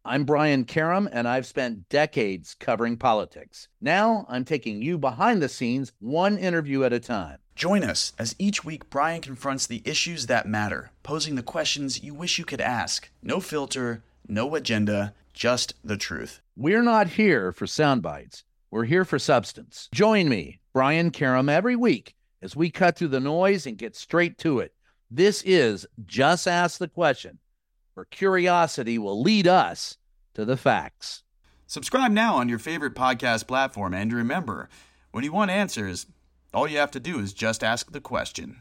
I'm Brian Karem, and I've spent decades covering politics. Now I'm taking you behind the scenes, one interview at a time. Join us as each week Brian confronts the issues that matter, posing the questions you wish you could ask. No filter, no agenda, just the truth. We're not here for sound bites. We're here for substance. Join me, Brian Karem, every week as we cut through the noise and get straight to it. This is Just Ask the Question, where curiosity will lead us to the facts. Subscribe now on your favorite podcast platform, and remember, when you want answers, all you have to do is just ask the question.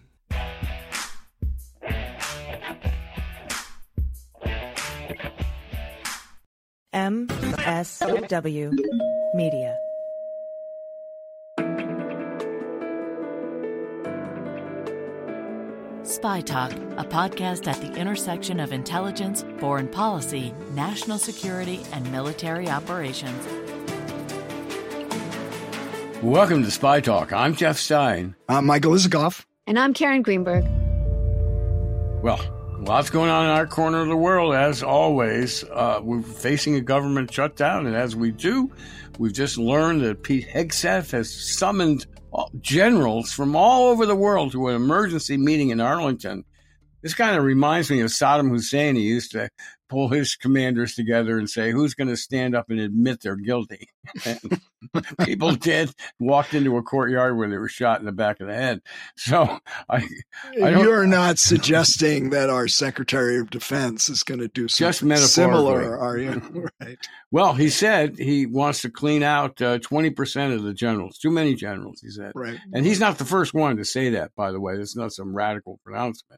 MSW Media. Spy Talk, a podcast at the intersection of intelligence, foreign policy, national security, and military operations. Welcome to Spy Talk. I'm Jeff Stein. I'm Michael Isikoff. And I'm Karen Greenberg. Well, lots going on in our corner of the world, as always. We're facing a government shutdown, and as we do, we've just learned that Pete Hegseth has summoned generals from all over the world to an emergency meeting in Arlington. This kind of reminds me of Saddam Hussein. He used to pull his commanders together and say, who's going to stand up and admit they're guilty? And people did, walked into a courtyard where they were shot in the back of the head. So you're not suggesting that our Secretary of Defense is going to do something similar, are you? Right. Well, he said he wants to clean out 20% of the generals. Too many generals, he said. Right. And he's not the first one to say that, by the way. It's not some radical pronouncement.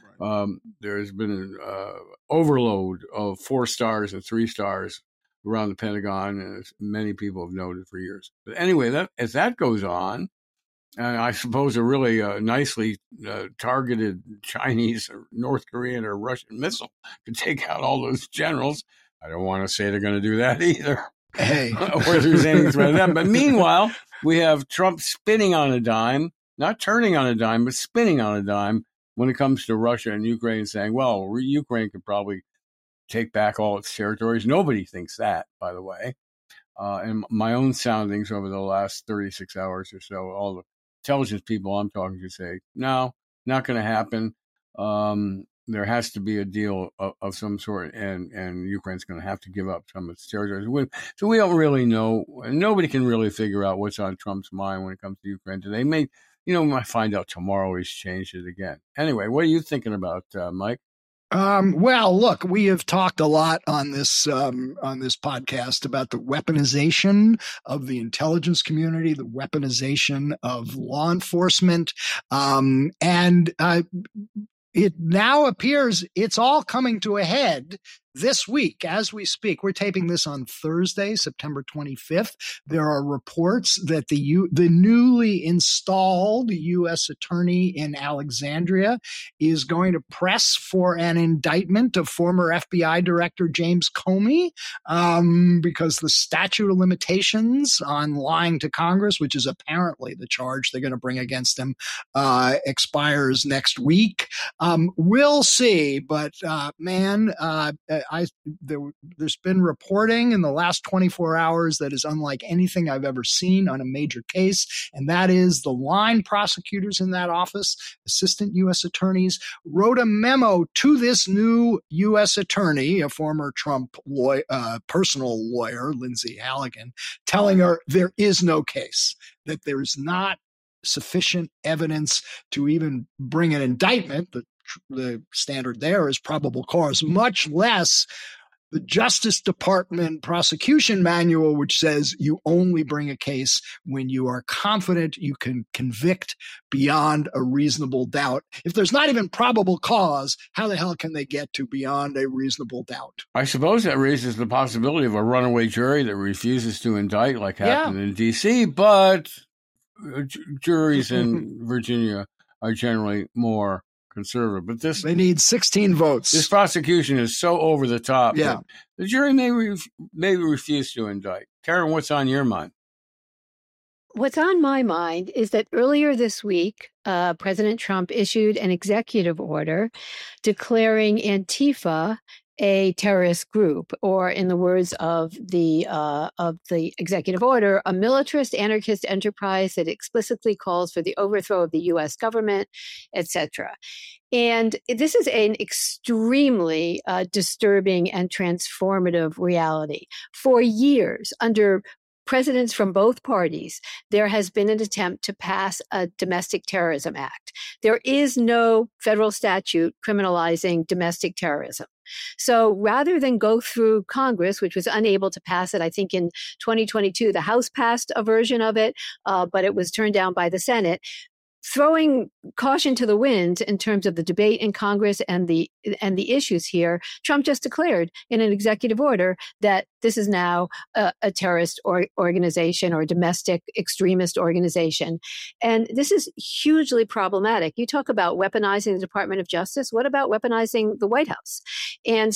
There's been an overload of 4 stars and 3 stars around the Pentagon, and many people have noted for years. But anyway, as that goes on, and I suppose a really nicely targeted Chinese or North Korean or Russian missile could take out all those generals. I don't want to say they're going to do that either. Hey. Or there's any threat of them. But meanwhile, we have Trump spinning on a dime, not turning on a dime, but spinning on a dime when it comes to Russia and Ukraine, saying, well, Ukraine could probably take back all its territories. Nobody thinks that, by the way. And my own soundings over the last 36 hours or so, all the intelligence people I'm talking to say, no, not going to happen. There has to be a deal of some sort, and Ukraine's going to have to give up some of its territories. So we don't really know. Nobody can really figure out what's on Trump's mind when it comes to Ukraine today. We might find out tomorrow he's changed it again. Anyway, what are you thinking about, Mike? Well, look, we have talked a lot on this podcast about the weaponization of the intelligence community, the weaponization of law enforcement, and it now appears it's all coming to a head this week as we speak. We're taping this on Thursday, September 25th. There are reports that the newly installed U.S. attorney in Alexandria is going to press for an indictment of former FBI Director James Comey because the statute of limitations on lying to Congress, which is apparently the charge they're going to bring against him, expires next week. We'll see, but there's been reporting in the last 24 hours that is unlike anything I've ever seen on a major case, and that is the line prosecutors in that office, assistant U.S. attorneys, wrote a memo to this new U.S. attorney, a former Trump personal lawyer, Lindsay Halligan, telling her there is no case, that there is not sufficient evidence to even bring an indictment. The standard there is probable cause, much less the Justice Department prosecution manual, which says you only bring a case when you are confident you can convict beyond a reasonable doubt. If there's not even probable cause, how the hell can they get to beyond a reasonable doubt? I suppose that raises the possibility of a runaway jury that refuses to indict, like happened in D.C., but juries in Virginia are generally more conservative, but they need 16 votes. This prosecution is so over the top that the jury may refuse to indict. Karen, what's on your mind? What's on my mind is that earlier this week, President Trump issued an executive order declaring Antifa a terrorist group, or in the words of the executive order, a militarist anarchist enterprise that explicitly calls for the overthrow of the U.S. government, etc. And this is an extremely disturbing and transformative reality. For years, under presidents from both parties, there has been an attempt to pass a domestic terrorism act. There is no federal statute criminalizing domestic terrorism. So rather than go through Congress, which was unable to pass it, I think in 2022, the House passed a version of it, but it was turned down by the Senate. Throwing caution to the wind in terms of the debate in Congress and the issues here, Trump just declared in an executive order that this is now a terrorist organization or a domestic extremist organization. And this is hugely problematic. You talk about weaponizing the Department of Justice. What about weaponizing the White House? And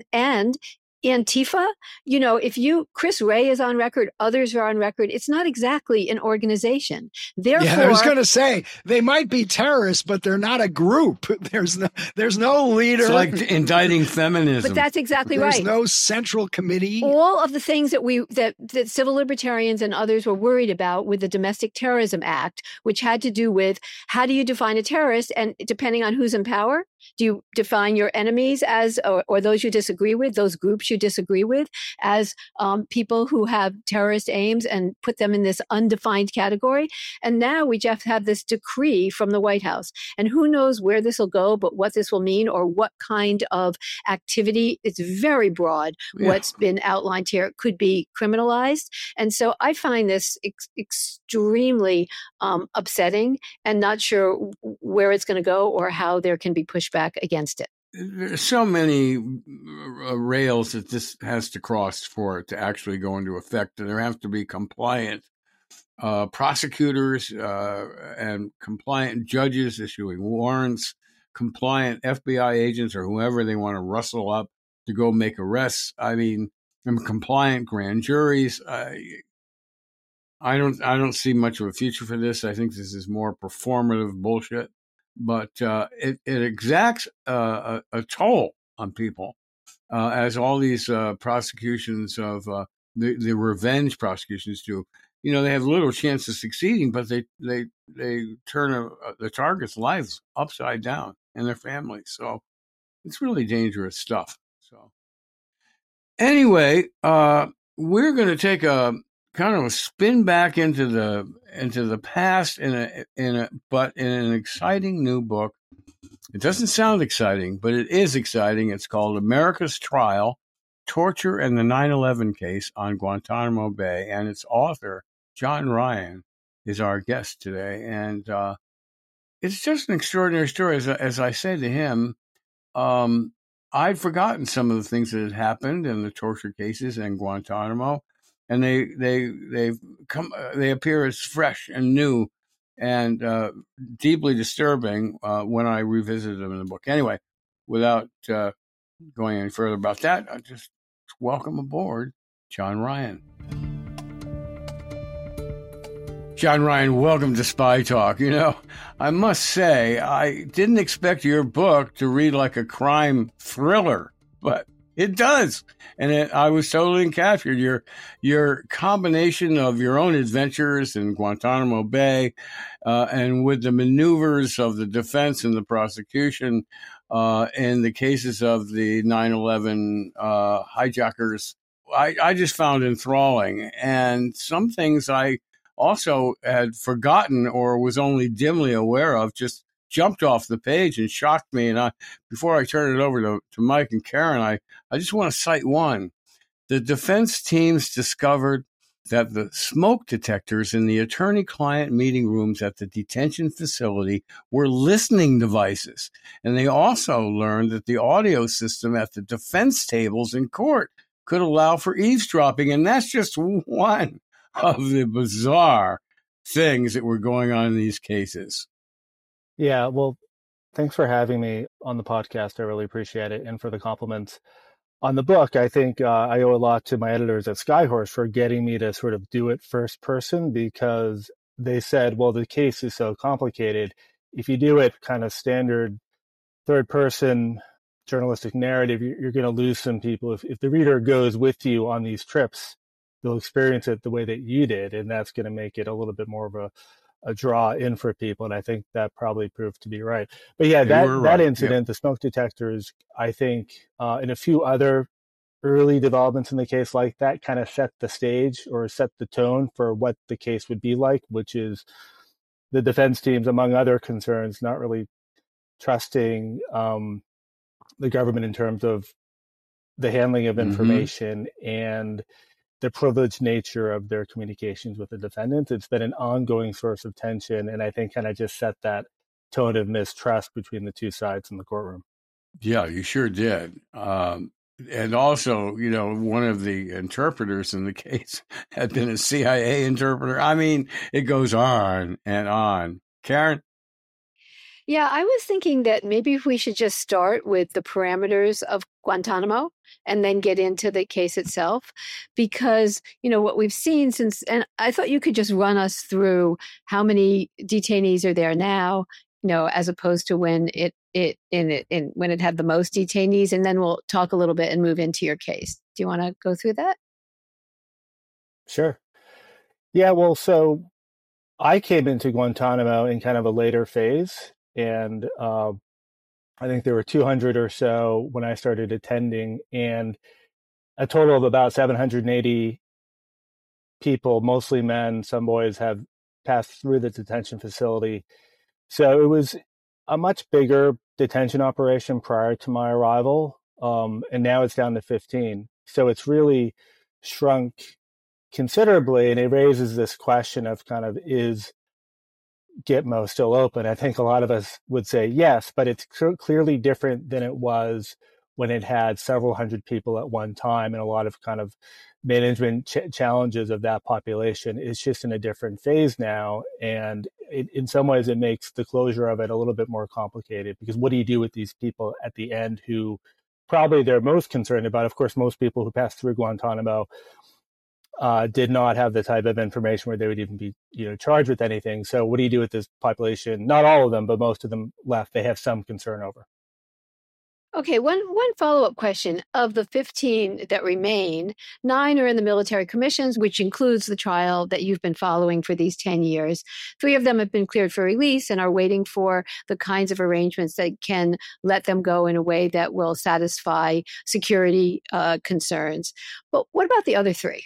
Antifa, if Chris Wray is on record, others are on record, it's not exactly an organization. Therefore, I was going to say they might be terrorists, but they're not a group. There's no leader. It's like indicting feminism. But that's exactly right. There's no central committee. All of the things that civil libertarians and others were worried about with the Domestic Terrorism Act, which had to do with how do you define a terrorist, and depending on who's in power, do you define your enemies as, or those you disagree with, those groups you disagree with, as people who have terrorist aims and put them in this undefined category? And now we just have this decree from the White House. And who knows where this will go, but what this will mean or what kind of activity. It's very broad. Yeah. What's been outlined here could be criminalized. And so I find this extremely upsetting and not sure where it's going to go or how there can be pushback against it. There's so many rails that this has to cross for it to actually go into effect, and there have to be compliant prosecutors and compliant judges issuing warrants, compliant FBI agents or whoever they want to rustle up to go make arrests. I mean, compliant grand juries. I don't see much of a future for this. I think this is more performative bullshit. But it exacts a toll on people, as all these prosecutions of the revenge prosecutions do. They have little chance of succeeding, but they turn the target's lives upside down and their families. So it's really dangerous stuff. So anyway, we're going to take a kind of a spin back into the past but in an exciting new book. It doesn't sound exciting, but it is exciting. It's called America's Trial, Torture and the 9/11 Case on Guantanamo Bay, and its author, John Ryan, is our guest today. And it's just an extraordinary story. As I say to him, I'd forgotten some of the things that had happened in the torture cases in Guantanamo. And they appear as fresh and new and deeply disturbing when I revisited them in the book. Anyway, without going any further about that, I just welcome aboard John Ryan. John Ryan, welcome to Spy Talk. I must say, I didn't expect your book to read like a crime thriller, but it does. And I was totally encaptured. Your combination of your own adventures in Guantanamo Bay and with the maneuvers of the defense and the prosecution in the cases of the 9/11 hijackers, I just found enthralling. And some things I also had forgotten or was only dimly aware of just jumped off the page and shocked me. And before I turn it over to Mike and Karen, I just want to cite one. The defense teams discovered that the smoke detectors in the attorney-client meeting rooms at the detention facility were listening devices. And they also learned that the audio system at the defense tables in court could allow for eavesdropping. And that's just one of the bizarre things that were going on in these cases. Yeah, well, thanks for having me on the podcast. I really appreciate it. And for the compliments on the book, I think I owe a lot to my editors at Skyhorse for getting me to sort of do it first person, because they said, well, the case is so complicated. If you do it kind of standard third person journalistic narrative, you're going to lose some people. If the reader goes with you on these trips, they'll experience it the way that you did, and that's going to make it a little bit more of a draw in for people. And I think that probably proved to be right. But yeah, that incident, the smoke detectors, I think, and a few other early developments in the case like that kind of set the stage or set the tone for what the case would be like, which is the defense teams, among other concerns, not really trusting the government in terms of the handling of information and the privileged nature of their communications with the defendants. It's been an ongoing source of tension, and I think kind of just set that tone of mistrust between the two sides in the courtroom. Yeah, you sure did. And also, one of the interpreters in the case had been a CIA interpreter. I mean, it goes on and on. Karen? Yeah, I was thinking that maybe we should just start with the parameters of Guantanamo and then get into the case itself, because, what we've seen since, and I thought you could just run us through how many detainees are there now, as opposed to when it had the most detainees, and then we'll talk a little bit and move into your case. Do you want to go through that? Sure. Yeah, well, so I came into Guantanamo in kind of a later phase. And I think there were 200 or so when I started attending, and a total of about 780 people, mostly men, some boys, have passed through the detention facility. So it was a much bigger detention operation prior to my arrival, and now it's down to 15. So it's really shrunk considerably, and it raises this question of kind of, is Gitmo still open? I think a lot of us would say yes, but it's clearly different than it was when it had several hundred people at one time, and a lot of kind of management challenges of that population. It's just in a different phase now, and in some ways it makes the closure of it a little bit more complicated, because what do you do with these people at the end who probably they're most concerned about? Of course, most people who pass through Guantanamo did not have the type of information where they would even be, charged with anything. So what do you do with this population? Not all of them, but most of them left. They have some concern over. Okay, one follow-up question. Of the 15 that remain, 9 are in the military commissions, which includes the trial that you've been following for these 10 years. 3 of them have been cleared for release and are waiting for the kinds of arrangements that can let them go in a way that will satisfy security concerns. But what about the other 3?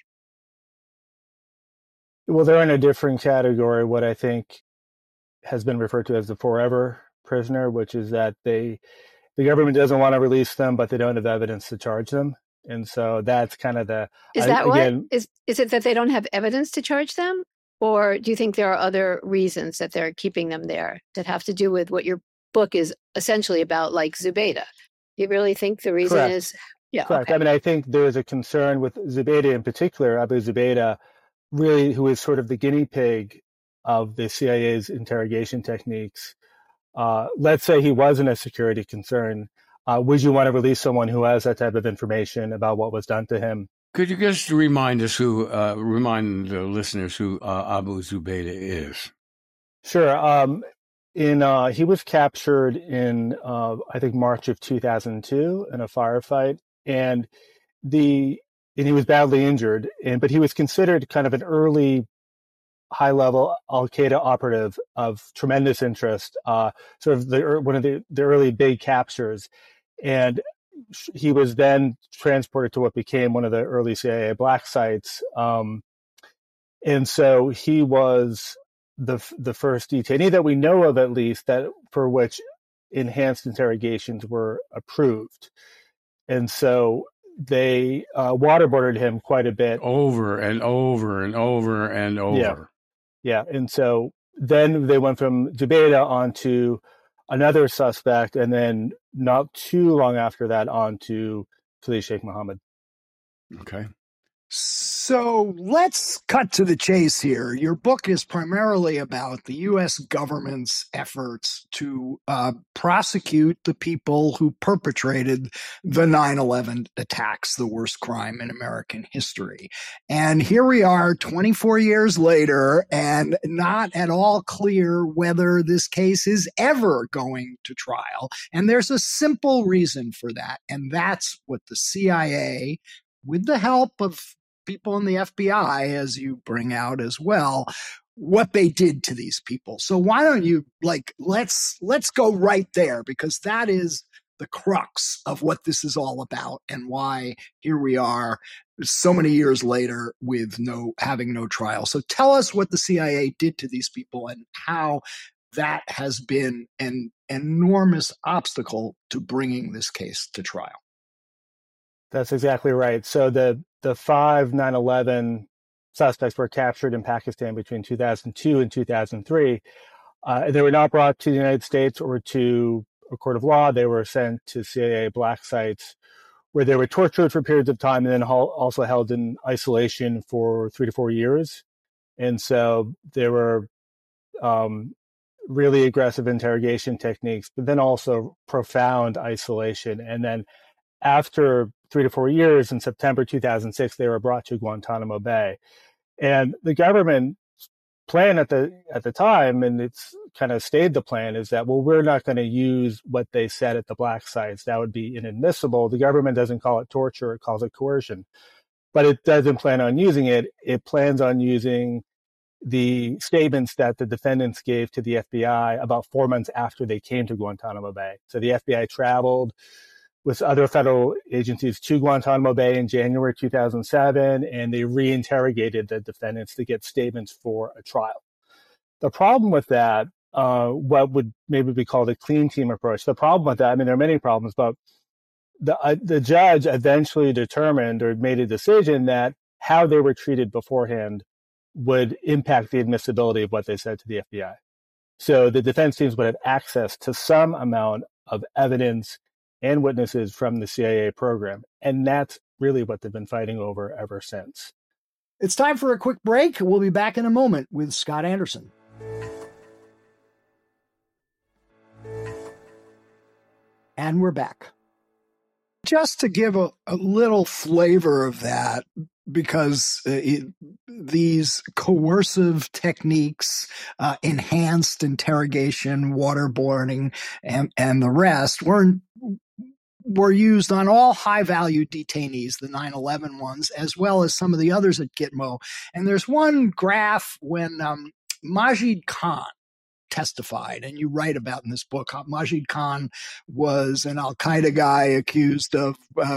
Well, they're in a different category, what I think has been referred to as the forever prisoner, which is that the government doesn't want to release them, but they don't have evidence to charge them. And so that's kind of the... Is that again, what? Is it that they don't have evidence to charge them? Or do you think there are other reasons that they're keeping them there that have to do with what your book is essentially about, like Zubaydah? Do you really think the reason Correct. is... Yeah, correct. Okay. I mean, I think there's a concern with Zubaydah in particular, Abu Zubaydah, really, who is sort of the guinea pig of the CIA's interrogation techniques. Let's say he wasn't a security concern. Would you want to release someone who has that type of information about what was done to him? Could you just remind the listeners who Abu Zubaydah is? Sure. He was captured in, I think, March of 2002 in a firefight, and he was badly injured, but he was considered kind of an early high-level Al-Qaeda operative of tremendous interest, sort of one of the early big captures. And he was then transported to what became one of the early CIA black sites. And so he was the first detainee that we know of, at least, that for which enhanced interrogations were approved. And so they waterboarded him quite a bit. Over and over and over and over. Yeah. And so then they went from Zubaydah on to another suspect, and then not too long after that on to Khalid Sheikh Mohammed. Okay. So let's cut to the chase here. Your book is primarily about the U.S. government's efforts to prosecute the people who perpetrated the 9/11 attacks, the worst crime in American history. And here we are 24 years later, and not at all clear whether this case is ever going to trial. And there's a simple reason for that, and that's what the CIA, with the help of people in the FBI, as you bring out as well, what they did to these people. So why don't you let's go right there, because that is the crux of what this is all about and why here we are so many years later with having no trial. So tell us what the CIA did to these people and how that has been an enormous obstacle to bringing this case to trial. That's exactly right. So the 5 9/11 suspects were captured in Pakistan between 2002 and 2003. They were not brought to the United States or to a court of law. They were sent to CIA black sites where they were tortured for periods of time and then also held in isolation for 3 to 4 years. And so there were really aggressive interrogation techniques, but then also profound isolation. And then after 3 to 4 years, in September 2006, they were brought to Guantanamo Bay. And the government plan at the time, and it's kind of stayed the plan, is that, well, we're not going to use what they said at the black sites. That would be inadmissible. The government doesn't call it torture, it calls it coercion. But it doesn't plan on using it. It plans on using the statements that the defendants gave to the FBI about 4 months after they came to Guantanamo Bay. So the FBI traveled with other federal agencies to Guantanamo Bay in January 2007, and they reinterrogated the defendants to get statements for a trial. The problem with that, what would maybe be called a clean team approach, the problem with that, I mean, there are many problems, but the judge eventually determined or made a decision that how they were treated beforehand would impact the admissibility of what they said to the FBI. So the defense teams would have access to some amount of evidence and witnesses from the CIA program. And that's really what they've been fighting over ever since. It's time for a quick break. We'll be back in a moment with Scott Anderson. And we're back. Just to give a little flavor of that, because these coercive techniques, enhanced interrogation, waterboarding, and the rest were used on all high-value detainees, the 9/11 ones, as well as some of the others at Gitmo. And there's one graph when Majid Khan testified, and you write about in this book, how Majid Khan was an Al-Qaeda guy accused of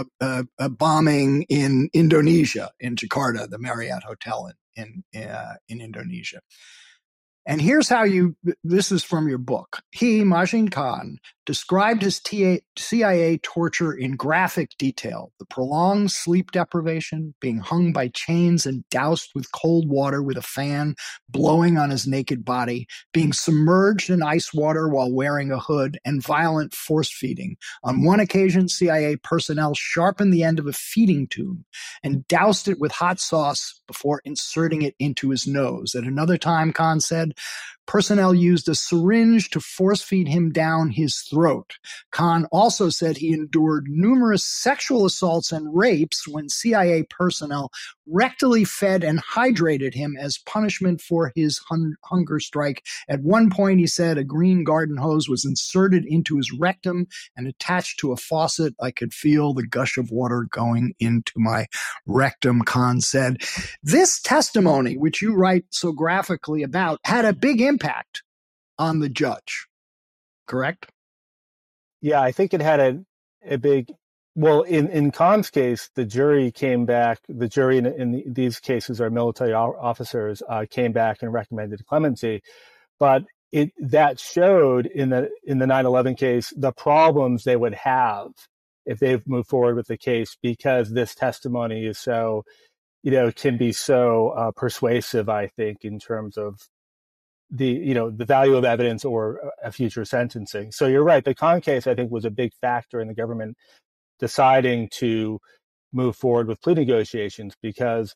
bombing in Indonesia, in Jakarta, the Marriott Hotel in Indonesia. And here's how this is from your book. He, Majid Khan, described his CIA torture in graphic detail: the prolonged sleep deprivation, being hung by chains and doused with cold water with a fan blowing on his naked body, being submerged in ice water while wearing a hood, and violent force feeding. On one occasion, CIA personnel sharpened the end of a feeding tube and doused it with hot sauce before inserting it into his nose. At another time, Khan said, personnel used a syringe to force feed him down his throat. Khan also said he endured numerous sexual assaults and rapes when CIA personnel rectally fed and hydrated him as punishment for his hunger strike. At one point, he said a green garden hose was inserted into his rectum and attached to a faucet. I could feel the gush of water going into my rectum, Khan said. This testimony, which you write so graphically about, had a big impact on the judge, correct? Yeah, I think it had a big, well, in Khan's case, the jury came back, the jury in these cases are military officers, came back and recommended clemency. But that showed in the 9/11 case the problems they would have if they moved forward with the case, because this testimony is so, can be so persuasive, I think, in terms of the value of evidence or a future sentencing. So you're right. The Khan case, I think, was a big factor in the government deciding to move forward with plea negotiations, because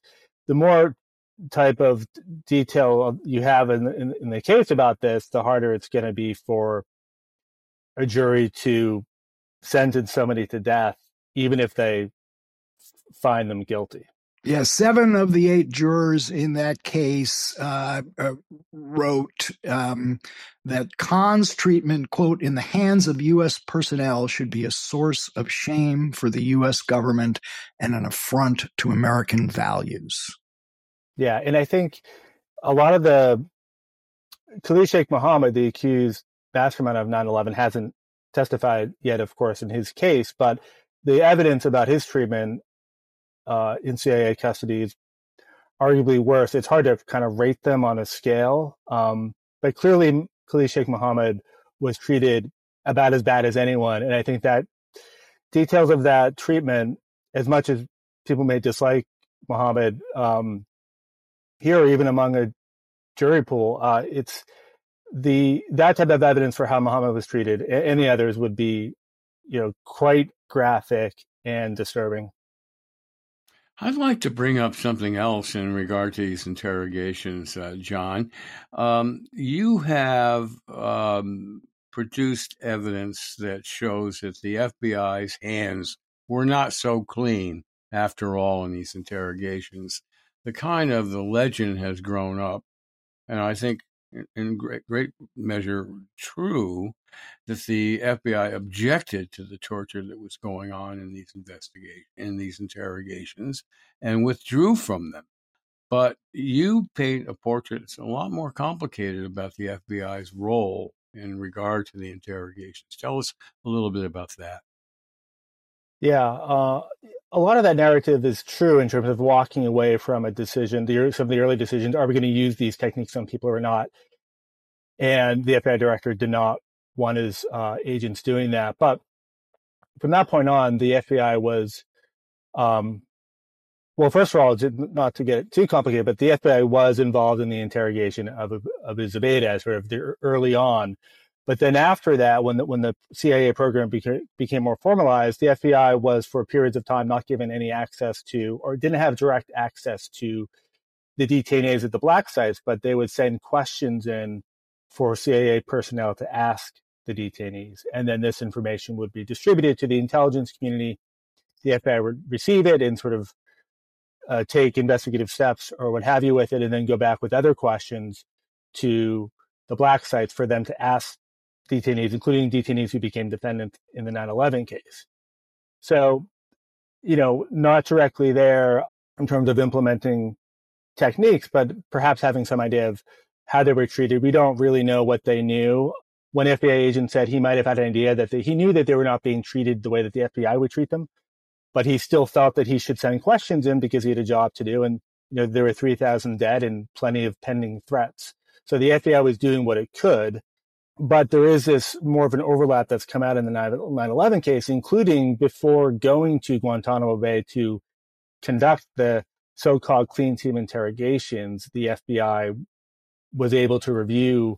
the more type of detail you have in the case about this, the harder it's going to be for a jury to sentence somebody to death, even if they find them guilty. Yeah, 7 of the 8 jurors in that case wrote that Khan's treatment, quote, in the hands of U.S. personnel should be a source of shame for the U.S. government and an affront to American values. Yeah, and I think a lot of the Khalid Sheikh Mohammed, the accused mastermind of 9/11, hasn't testified yet, of course, in his case, but the evidence about his treatment in CIA custody is arguably worse. It's hard to kind of rate them on a scale, but clearly Khalid Sheikh Mohammed was treated about as bad as anyone, and I think that details of that treatment, as much as people may dislike Mohammed here, or even among a jury pool, it's that type of evidence for how Mohammed was treated and the others would be, quite graphic and disturbing. I'd like to bring up something else in regard to these interrogations, John. You have produced evidence that shows that the FBI's hands were not so clean after all in these interrogations. The legend has grown up, and I think in great measure true, that the FBI objected to the torture that was going on in these interrogations, and withdrew from them. But you paint a portrait that's a lot more complicated about the FBI's role in regard to the interrogations. Tell us a little bit about that. Yeah, a lot of that narrative is true in terms of walking away from a decision. Some of the early decisions, are we going to use these techniques on people or not? And the FBI director did not want his agents doing that. But from that point on, the FBI was, first of all, not to get it too complicated, but the FBI was involved in the interrogation of Zubaydah sort of early on. But then after that, when the CIA program became more formalized, the FBI was for periods of time not given any access to, or didn't have direct access to, the detainees at the black sites, but they would send questions in for CIA personnel to ask the detainees. And then this information would be distributed to the intelligence community. The FBI would receive it and sort of take investigative steps or what have you with it, and then go back with other questions to the black sites for them to ask detainees, including detainees who became defendants in the 9/11 case. So, not directly there in terms of implementing techniques, but perhaps having some idea of how they were treated. We don't really know what they knew. One FBI agent said he might have had an idea that he knew that they were not being treated the way that the FBI would treat them, but he still felt that he should send questions in because he had a job to do. And, there were 3,000 dead and plenty of pending threats. So the FBI was doing what it could. But there is this more of an overlap that's come out in the 9/11 case, including before going to Guantanamo Bay to conduct the so-called clean team interrogations, the FBI was able to review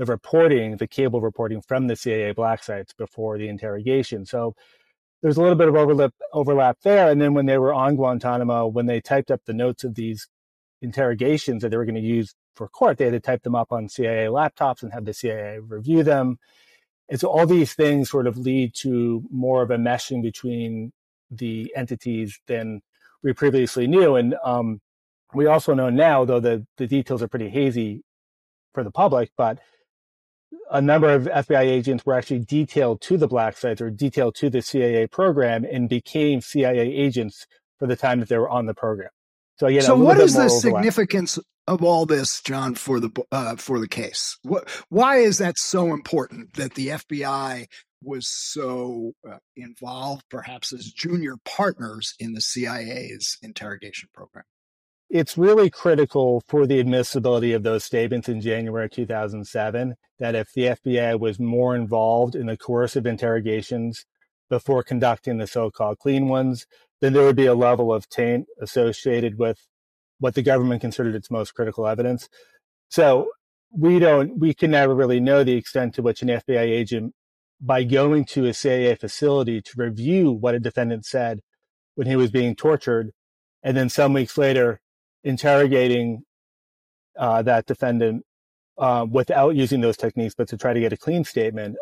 the cable reporting from the CIA black sites before the interrogation. So there's a little bit of overlap there. And then when they were on Guantanamo, when they typed up the notes of these interrogations that they were going to use for court, they had to type them up on CIA laptops and have the CIA review them. And so all these things sort of lead to more of a meshing between the entities than we previously knew. And we also know now, though the details are pretty hazy for the public, but a number of FBI agents were actually detailed to the black sites or detailed to the CIA program and became CIA agents for the time that they were on the program. So again, what is the significance of all this, John, for the case? Why is that so important that the FBI was so involved, perhaps as junior partners in the CIA's interrogation program? It's really critical for the admissibility of those statements in January 2007, that if the FBI was more involved in the coercive interrogations before conducting the so-called clean ones, then there would be a level of taint associated with what the government considered its most critical evidence. So we can never really know the extent to which an FBI agent, by going to a CIA facility to review what a defendant said when he was being tortured, and then some weeks later interrogating that defendant without using those techniques, but to try to get a clean statement.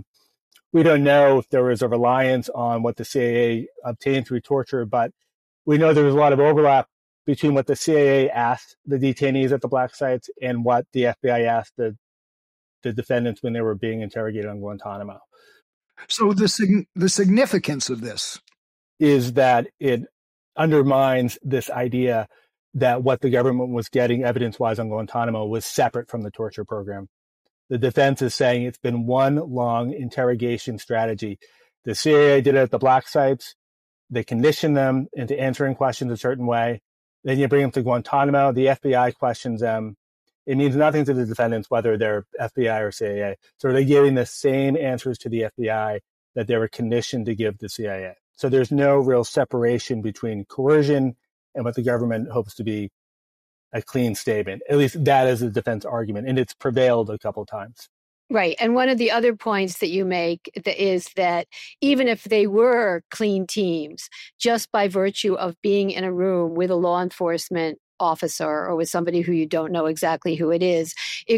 We don't know if there was a reliance on what the CIA obtained through torture, but we know there was a lot of overlap between what the CIA asked the detainees at the black sites and what the FBI asked the defendants when they were being interrogated on Guantanamo. So the significance of this is that it undermines this idea that what the government was getting evidence-wise on Guantanamo was separate from the torture program. The defense is saying it's been one long interrogation strategy. The CIA did it at the black sites. They conditioned them into answering questions a certain way. Then you bring them to Guantanamo. The FBI questions them. It means nothing to the defendants whether they're FBI or CIA. So they're giving the same answers to the FBI that they were conditioned to give the CIA. So there's no real separation between coercion and what the government hopes to be a clean statement. At least that is the defense argument, and it's prevailed a couple of times. Right. And one of the other points that you make is that even if they were clean teams, just by virtue of being in a room with a law enforcement officer or with somebody who you don't know exactly who it is,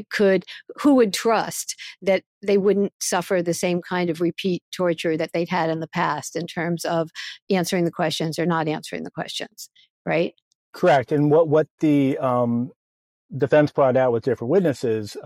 who would trust that they wouldn't suffer the same kind of repeat torture that they'd had in the past in terms of answering the questions or not answering the questions, right? Correct. And what the defense brought out with different witnesses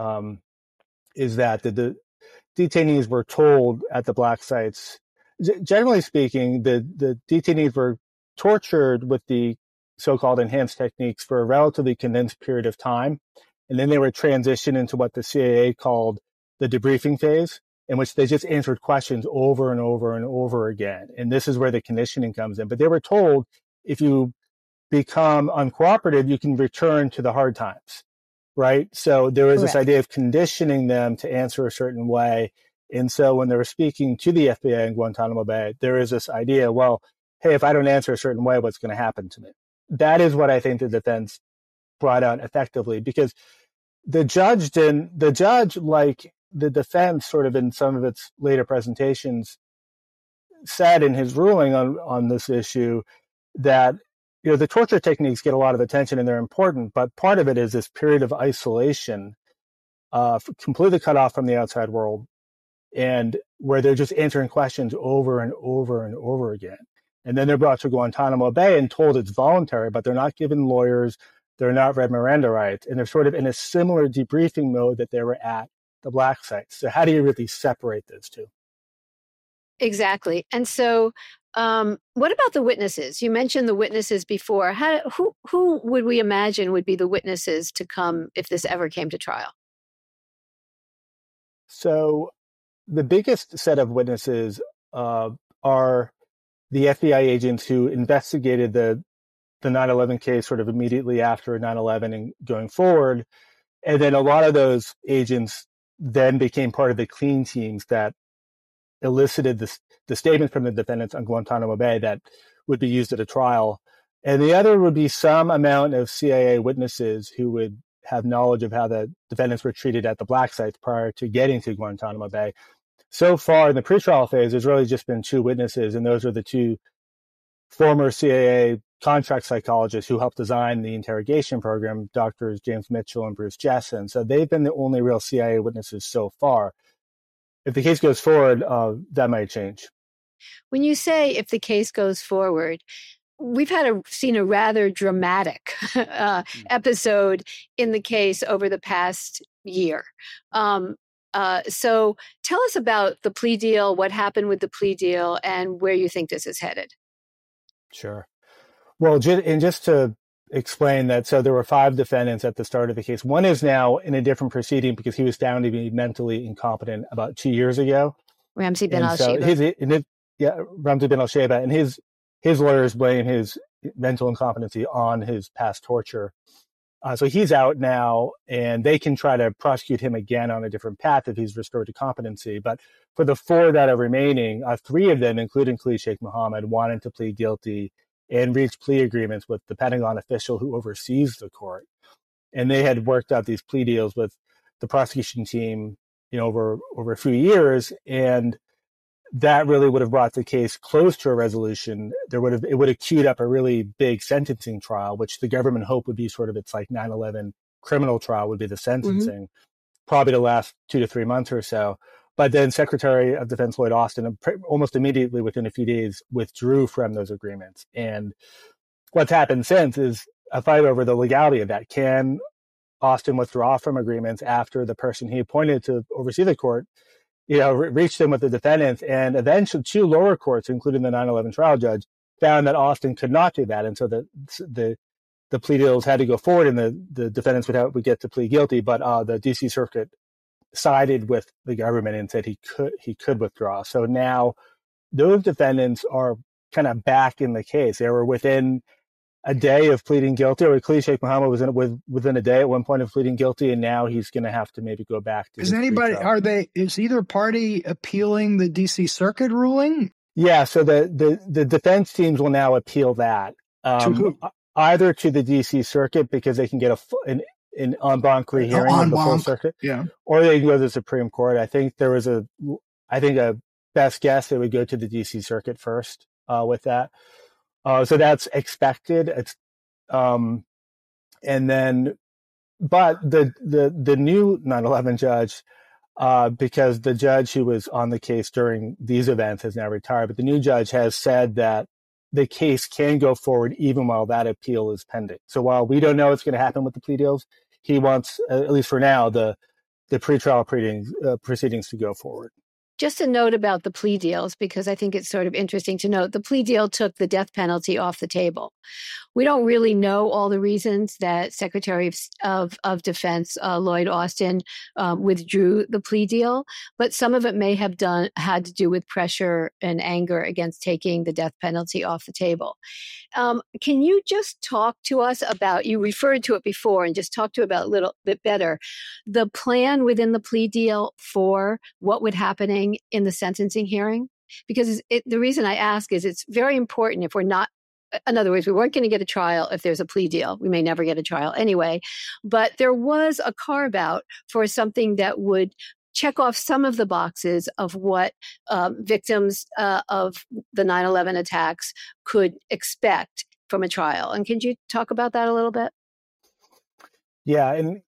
is that the detainees were told at the black sites, generally speaking, the detainees were tortured with the so-called enhanced techniques for a relatively condensed period of time. And then they were transitioned into what the CIA called the debriefing phase, in which they just answered questions over and over and over again. And this is where the conditioning comes in. But they were told, if you become uncooperative, you can return to the hard times, right? So there was this idea of conditioning them to answer a certain way. And so when they were speaking to the FBI in Guantanamo Bay, there is this idea, well, hey, if I don't answer a certain way, what's going to happen to me? That is what I think the defense brought out effectively, because the judge, like the defense sort of in some of its later presentations, said in his ruling on this issue that the torture techniques get a lot of attention and they're important, but part of it is this period of isolation, completely cut off from the outside world, and where they're just answering questions over and over and over again. And then they're brought to Guantanamo Bay and told it's voluntary, but they're not given lawyers, they're not read Miranda rights, and they're sort of in a similar debriefing mode that they were at the black sites. So how do you really separate those two? Exactly. And so what about the witnesses? You mentioned the witnesses before. Who would we imagine would be the witnesses to come if this ever came to trial? So the biggest set of witnesses are the FBI agents who investigated the 9/11 case sort of immediately after 9/11 and going forward. And then a lot of those agents then became part of the clean teams that elicited the statements from the defendants on Guantanamo Bay that would be used at a trial. And the other would be some amount of CIA witnesses who would have knowledge of how the defendants were treated at the black sites prior to getting to Guantanamo Bay. So far in the pretrial phase, there's really just been two witnesses, and those are the two former CIA contract psychologists who helped design the interrogation program, Drs. James Mitchell and Bruce Jessen. So they've been the only real CIA witnesses so far. If the case goes forward, that might change. When you say if the case goes forward, we've seen a rather dramatic episode in the case over the past year. So tell us about the plea deal, what happened with the plea deal, and where you think this is headed. Sure. Well, just to explain that, so there were 5 defendants at the start of the case. One is now in a different proceeding because he was found to be mentally incompetent about 2 years ago. Ramzi bin al-Sheba. Ramzi bin al-Sheba, and his lawyers blame his mental incompetency on his past torture. So he's out now, and they can try to prosecute him again on a different path if he's restored to competency. But for the 4 that are remaining, 3 of them, including Khalid Sheikh Mohammed, wanted to plead guilty and reach plea agreements with the Pentagon official who oversees the court. And they had worked out these plea deals with the prosecution team, over a few years. And that really would have brought the case close to a resolution. It would have queued up a really big sentencing trial, which the government hoped would be sort of its like 9/11 criminal trial would be the sentencing, probably to last 2 to 3 months or so. But then Secretary of Defense Lloyd Austin almost immediately within a few days withdrew from those agreements. And what's happened since is a fight over the legality of that. Can Austin withdraw from agreements after the person he appointed to oversee the court reached them with the defendants, and eventually 2 lower courts, including the 9/11 trial judge, found that Austin could not do that. And so the plea deals had to go forward and the defendants would get to plead guilty. But the DC Circuit sided with the government and said he could withdraw. So now those defendants are kind of back in the case. They were within a day of pleading guilty, or Khalid Sheikh Mohammed was within a day at one point of pleading guilty, and now he's going to have to maybe go back to. Is either party appealing the DC Circuit ruling? Yeah, so the defense teams will now appeal that to who? Either to the DC Circuit because they can get an en banc rehearing of the full circuit, or they can go to the Supreme Court. I think a best guess they would go to the DC Circuit first with that. So that's expected. It's, and then, but the new 9/11 judge, because the judge who was on the case during these events has now retired, but the new judge has said that the case can go forward even while that appeal is pending. So while we don't know what's going to happen with the plea deals, he wants, at least for now, the pretrial proceedings to go forward. Just a note about the plea deals, because I think it's sort of interesting to note. The plea deal took the death penalty off the table. We don't really know all the reasons that Secretary of Defense Lloyd Austin withdrew the plea deal, but some of it may have had to do with pressure and anger against taking the death penalty off the table. Can you just talk to us about, you referred to it before, and just talk to about a little bit better, the plan within the plea deal for what would happen in the sentencing hearing? Because the reason I ask is it's very important if we're not, in other words, we weren't going to get a trial if there's a plea deal. We may never get a trial anyway. But there was a carve out for something that would check off some of the boxes of what victims of the 9/11 attacks could expect from a trial. And can you talk about that a little bit? Yeah, and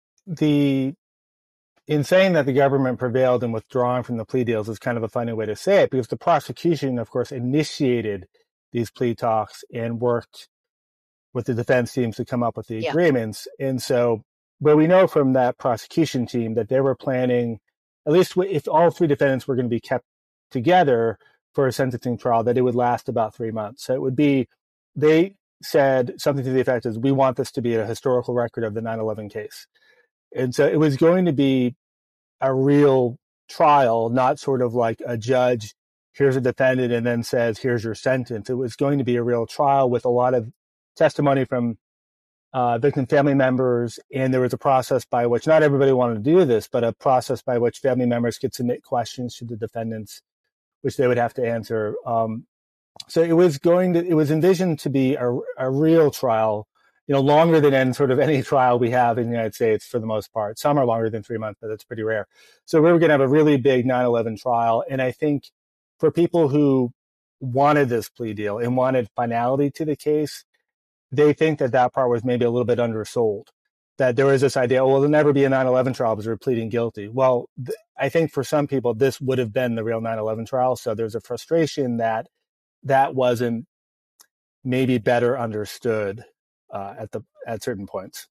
in saying that the government prevailed in withdrawing from the plea deals is kind of a funny way to say it, because the prosecution, of course, initiated these plea talks and worked with the defense teams to come up with the agreements. And so, but we know from that prosecution team that they were planning, at least if all 3 defendants were going to be kept together for a sentencing trial, that it would last about 3 months. So it would be, they said something to the effect is, we want this to be a historical record of the 9/11 case. And so it was going to be a real trial, not sort of like a judge, here's a defendant, and then says, here's your sentence. It was going to be a real trial with a lot of testimony from victim family members. And there was a process by which, not everybody wanted to do this, but a process by which family members could submit questions to the defendants, which they would have to answer. So it was envisioned to be a real trial, longer than sort of any trial we have in the United States for the most part. Some are longer than 3 months, but that's pretty rare. So we were going to have a really big 9/11 trial. And I think for people who wanted this plea deal and wanted finality to the case, they think that part was maybe a little bit undersold. That there was this idea, well, there'll never be a 9/11 trial because we're pleading guilty. Well, I think for some people, this would have been the real 9/11 trial. So there's a frustration that wasn't maybe better understood at certain points.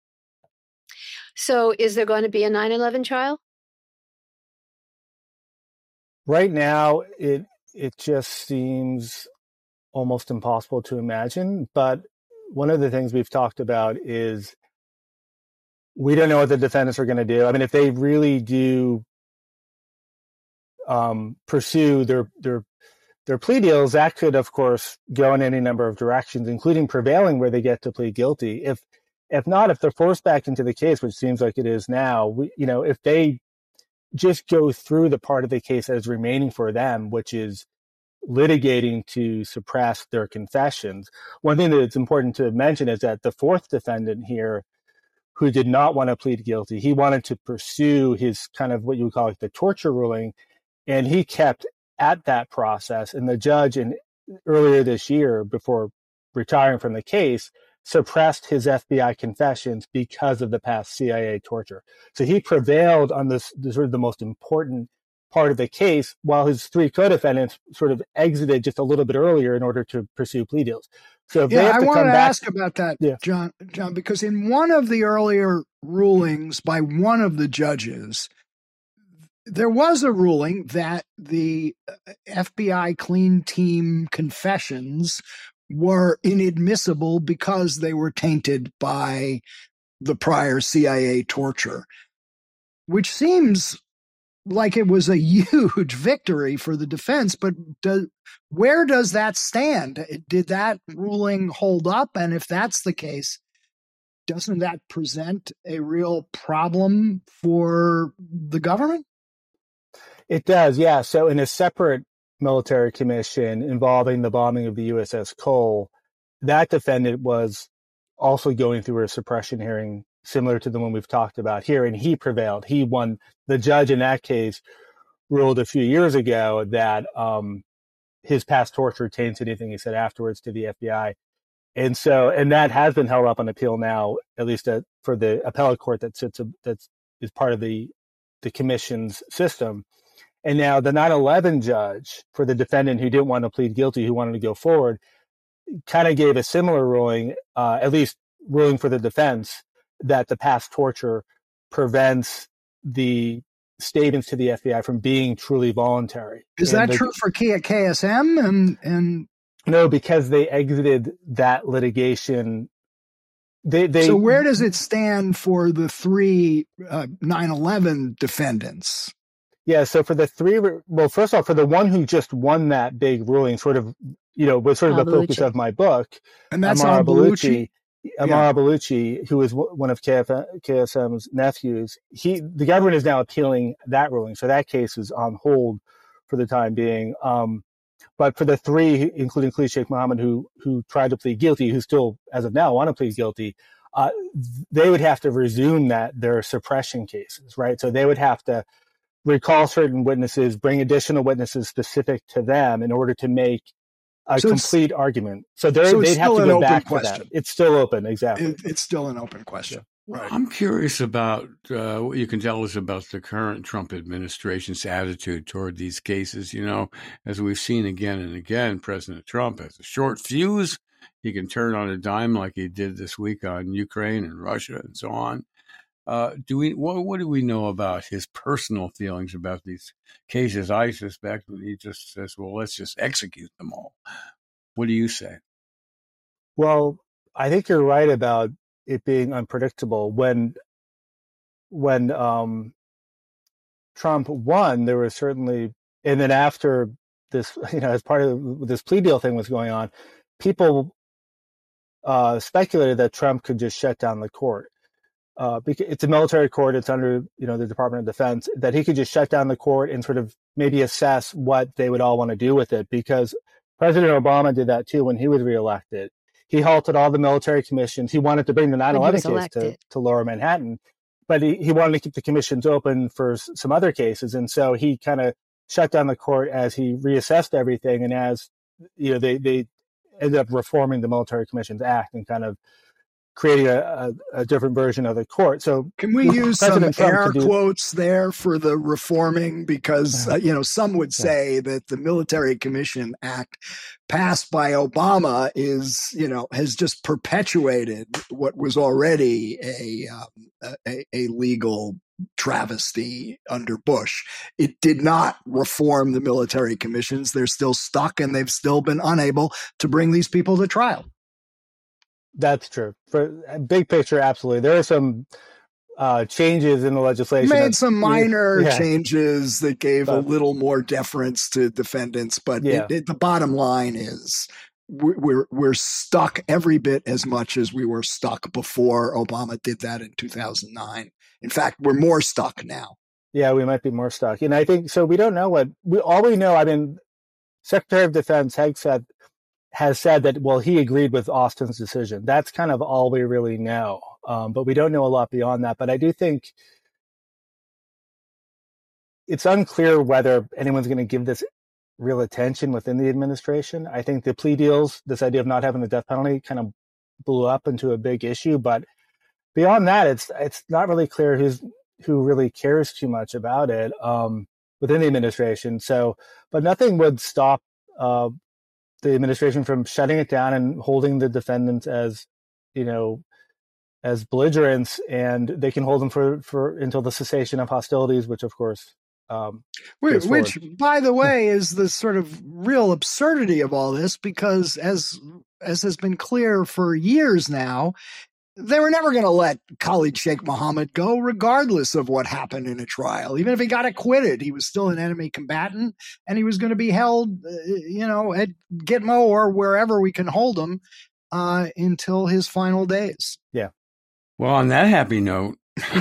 So is there going to be a 9/11 trial? Right now, it just seems almost impossible to imagine. But one of the things we've talked about is we don't know what the defendants are going to do. I mean, if they really do pursue their plea deals, that could, of course, go in any number of directions, including prevailing where they get to plead guilty. If not, if they're forced back into the case, which seems like it is now, if they just go through the part of the case that is remaining for them, which is litigating to suppress their confessions. One thing that's important to mention is that the 4th defendant here, who did not want to plead guilty, he wanted to pursue his kind of what you would call like the torture ruling, and he kept at that process. And the judge earlier this year, before retiring from the case, suppressed his FBI confessions because of the past CIA torture. So he prevailed on this sort of the most important part of the case, while his three co-defendants sort of exited just a little bit earlier in order to pursue plea deals. So if they have I to want come to back, ask about that, John, because in one of the earlier rulings by one of the judges, there was a ruling that the FBI clean team confessions were inadmissible because they were tainted by the prior CIA torture, which seems like it was a huge victory for the defense. But where does that stand? Did that ruling hold up? And if that's the case, doesn't that present a real problem for the government? It does, yeah. So in a separate military commission involving the bombing of the USS Cole, that defendant was also going through a suppression hearing similar to the one we've talked about here, and he prevailed. He won. The judge in that case ruled a few years ago that his past torture taints anything he said afterwards to the FBI. And that has been held up on appeal now, at least for the appellate court that is part of the commission's system. And now the 9/11 judge, for the defendant who didn't want to plead guilty, who wanted to go forward, kind of gave a similar ruling, at least ruling for the defense, that the past torture prevents the statements to the FBI from being truly voluntary. Is that true for KSM? And no, because they exited that litigation. So where does it stand for the three 9/11 defendants? Yeah, so for the three, well, first off, for the one who just won that big ruling, sort of, was sort of the focus of my book, and that's Amara Bellucci. Amara Bellucci, who is one of KSM's nephews, the government is now appealing that ruling, so that case is on hold for the time being. But for the three, including Khalid Sheikh Mohammed, who tried to plead guilty, who still, as of now, want to plead guilty, they would have to resume their suppression cases, right? So they would have to recall certain witnesses, bring additional witnesses specific to them in order to make a complete argument. So they'd have to go back to that. It's still open, exactly. It's still an open question. Yeah. Right. I'm curious about what you can tell us about the current Trump administration's attitude toward these cases. As we've seen again and again, President Trump has a short fuse. He can turn on a dime like he did this week on Ukraine and Russia and so on. What do we know about his personal feelings about these cases? I suspect that he just says, well, let's just execute them all. What do you say? Well, I think you're right about it being unpredictable. When Trump won, there was certainly, and then after this, as part of this plea deal thing was going on, people speculated that Trump could just shut down the court. Because it's a military court, it's under the Department of Defense, that he could just shut down the court and sort of maybe assess what they would all want to do with it. Because President Obama did that too when he was reelected. He halted all the military commissions. He wanted to bring the 9/11 case to Lower Manhattan, but he wanted to keep the commissions open for some other cases, and so he kind of shut down the court as he reassessed everything, and as they ended up reforming the Military Commissions Act and kind of creating a different version of the court. So can we use some air quotes there for the reforming? Because, some would say that the Military Commission Act passed by Obama has just perpetuated what was already a legal travesty under Bush. It did not reform the military commissions. They're still stuck, and they've still been unable to bring these people to trial. That's true. For big picture, absolutely. There are some changes in the legislation. Made some minor changes that gave a little more deference to defendants, but the bottom line is we're stuck every bit as much as we were stuck before Obama did that in 2009. In fact, we're more stuck now. Yeah, we might be more stuck. And I think so. We don't know all we know. I mean, Secretary of Defense Hegseth has said that, well, he agreed with Austin's decision. That's kind of all we really know. But we don't know a lot beyond that. But I do think it's unclear whether anyone's going to give this real attention within the administration. I think the plea deals, this idea of not having the death penalty, kind of blew up into a big issue. But beyond that, it's not really clear who really cares too much about it within the administration. So, but nothing would stop the administration from shutting it down and holding the defendants as, as belligerents, and they can hold them for until the cessation of hostilities, which of course, which by the way is the sort of real absurdity of all this, because as has been clear for years now, they were never going to let Khalid Sheikh Mohammed go, regardless of what happened in a trial. Even if he got acquitted, he was still an enemy combatant, and he was going to be held, at Gitmo or wherever we can hold him until his final days. Yeah. Well, on that happy note,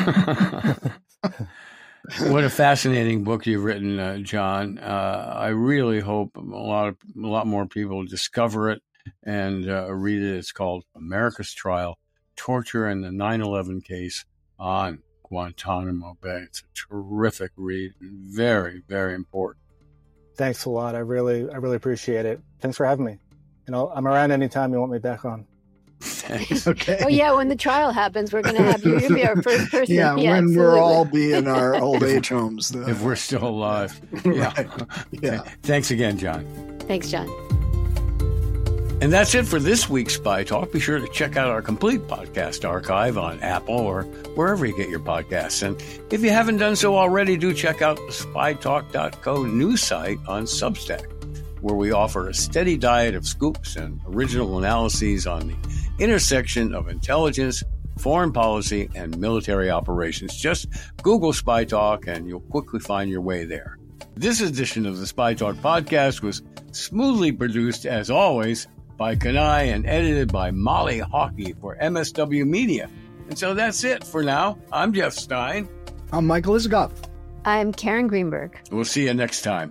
what a fascinating book you've written, John. I really hope a lot more people discover it and read it. It's called America's Trial: Torture and the 9/11 Case on Guantanamo Bay. It's a terrific read, very, very important. Thanks a lot. I really appreciate it. Thanks for having me. I'm around anytime you want me back on. Thanks. Okay. Oh yeah, when the trial happens, we're going to have you. You'll be our first person. Yeah, when absolutely. we'll all be in our old age homes. If we're still alive. Yeah. Yeah. Thanks again, John. Thanks, John. And that's it for this week's Spy Talk. Be sure to check out our complete podcast archive on Apple or wherever you get your podcasts. And if you haven't done so already, do check out the spytalk.co news site on Substack, where we offer a steady diet of scoops and original analyses on the intersection of intelligence, foreign policy, and military operations. Just Google Spy Talk and you'll quickly find your way there. This edition of the Spy Talk podcast was smoothly produced, as always, by Kanai and edited by Molly Hockey for MSW Media. And so that's it for now. I'm Jeff Stein. I'm Michael Isikoff. I'm Karen Greenberg. We'll see you next time.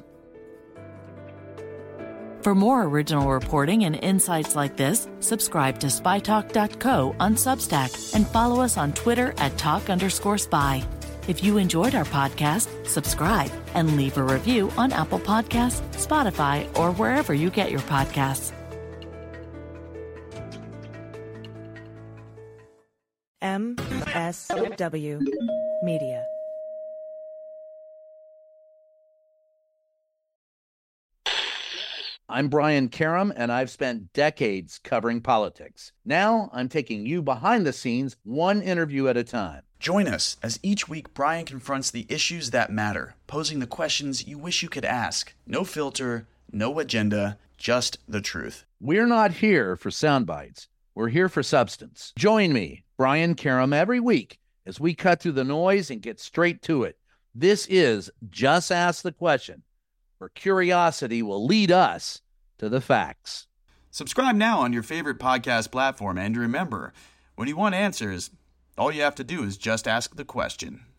For more original reporting and insights like this, subscribe to spytalk.co on Substack and follow us on Twitter at @talk_spy. If you enjoyed our podcast, subscribe and leave a review on Apple Podcasts, Spotify, or wherever you get your podcasts. MSW Media. I'm Brian Karem, and I've spent decades covering politics. Now I'm taking you behind the scenes, one interview at a time. Join us as each week Brian confronts the issues that matter, posing the questions you wish you could ask. No filter, no agenda, just the truth. We're not here for sound bites. We're here for substance. Join me, Brian Karem, every week as we cut through the noise and get straight to it. This is Just Ask the Question, where curiosity will lead us to the facts. Subscribe now on your favorite podcast platform, and remember, when you want answers, all you have to do is just ask the question.